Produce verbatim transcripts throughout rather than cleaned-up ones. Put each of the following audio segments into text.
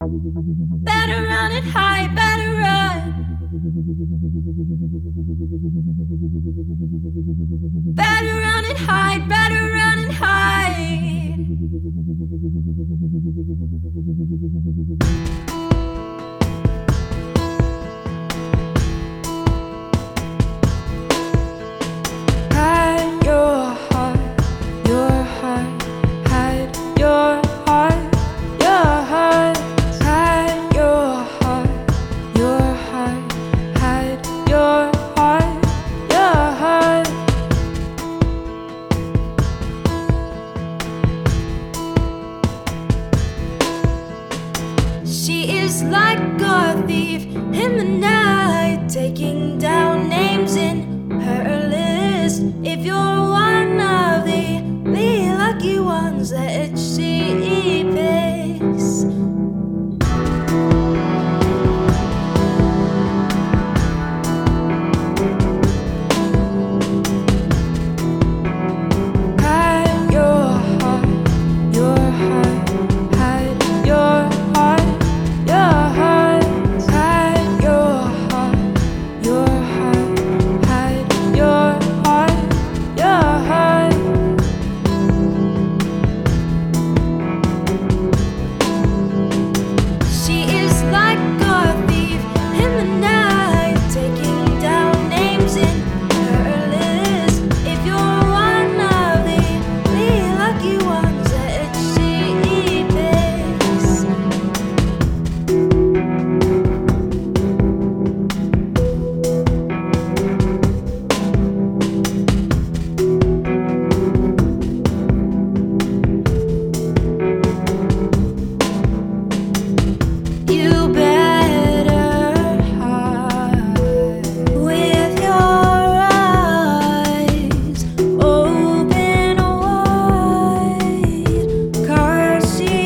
Better run and hide, better run. Better run and hide, better run and hide. Hide your heart, your heart, hide your heart, your heart. Hide your heart, your heart, hide your heart, your heart. She is like a thief in the night, taking down names in her list. If you're one of the, the lucky ones that she picks. Hide your heart, your heart, hide your heart, your heart. Hide your heart, your heart, hide your heart, your heart. She is like a thief in the night, taking down names in her list. If you're one of the, the lucky ones that she picks. You better hide with your eyes open wide, 'cause she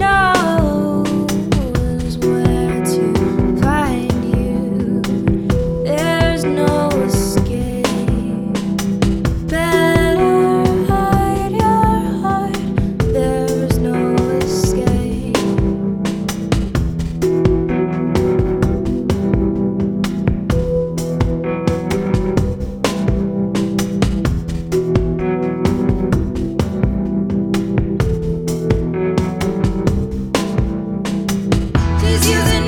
knows where to find you. There's no escape. Better hide your heart. There's no escape. She's using